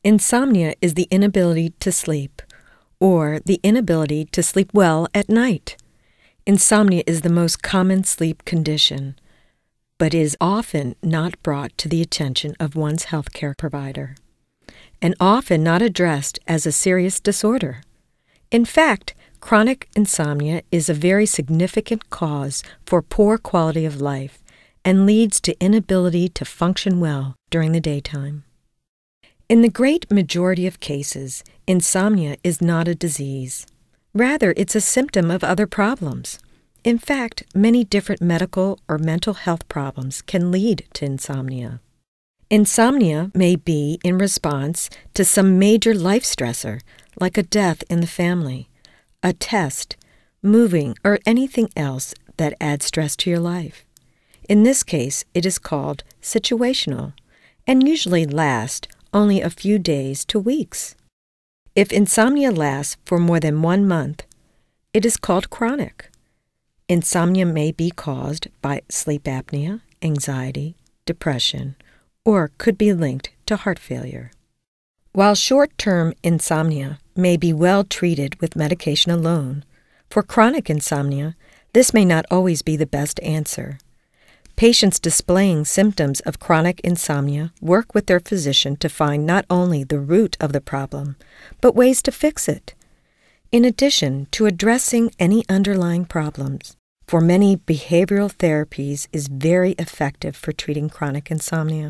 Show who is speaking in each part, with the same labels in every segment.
Speaker 1: Insomnia is the inability to sleep, or the inability to sleep well at night. Insomnia is the most common sleep condition, but is often not brought to the attention of one's healthcare provider, and often not addressed as a serious disorder. In fact, chronic insomnia is a very significant cause for poor quality of life and leads to inability to function well during the daytime. In the great majority of cases, insomnia is not a disease. Rather, it's a symptom of other problems. In fact, many different medical or mental health problems can lead to insomnia. Insomnia may be in response to some major life stressor, like a death in the family, a test, moving, or anything else that adds stress to your life. In this case, it is called situational and usually lasts only a few days to weeks. If insomnia lasts for more than 1 month, it is called chronic. Insomnia may be caused by sleep apnea, anxiety, depression, or could be linked to heart failure. While short-term insomnia may be well treated with medication alone, for chronic insomnia, this may not always be the best answer. Patients displaying symptoms of chronic insomnia work with their physician to find not only the root of the problem, but ways to fix it. In addition to addressing any underlying problems, for many behavioral therapies is very effective for treating chronic insomnia.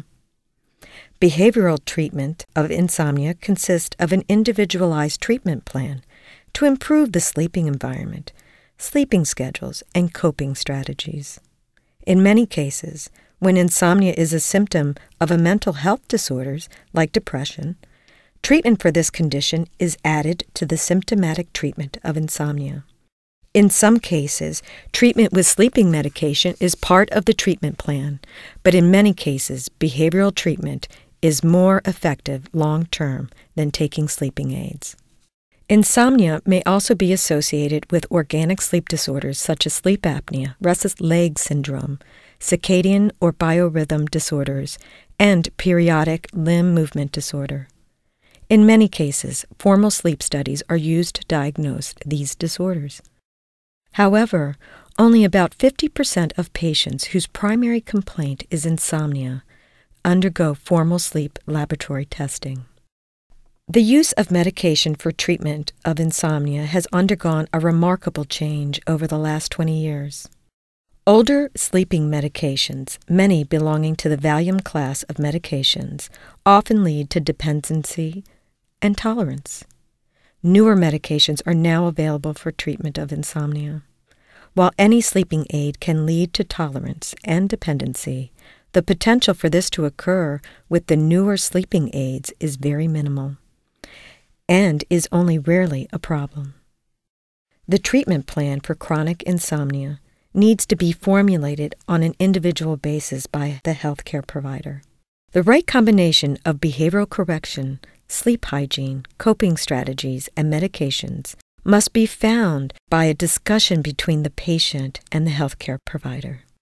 Speaker 1: Behavioral treatment of insomnia consists of an individualized treatment plan to improve the sleeping environment, sleeping schedules, and coping strategies. In many cases, when insomnia is a symptom of a mental health disorders like depression, treatment for this condition is added to the symptomatic treatment of insomnia. In some cases, treatment with sleeping medication is part of the treatment plan, but in many cases, behavioral treatment is more effective long-term than taking sleeping aids. Insomnia may also be associated with organic sleep disorders such as sleep apnea, restless leg syndrome, circadian or biorhythm disorders, and periodic limb movement disorder. In many cases, formal sleep studies are used to diagnose these disorders. However, only about 50% of patients whose primary complaint is insomnia undergo formal sleep laboratory testing. The use of medication for treatment of insomnia has undergone a remarkable change over the last 20 years. Older sleeping medications, many belonging to the Valium class of medications, often lead to dependency and tolerance. Newer medications are now available for treatment of insomnia. While any sleeping aid can lead to tolerance and dependency, the potential for this to occur with the newer sleeping aids is very minimal, and is only rarely a problem. The treatment plan for chronic insomnia needs to be formulated on an individual basis by the healthcare provider. The right combination of behavioral correction, sleep hygiene, coping strategies, and medications must be found by a discussion between the patient and the healthcare provider.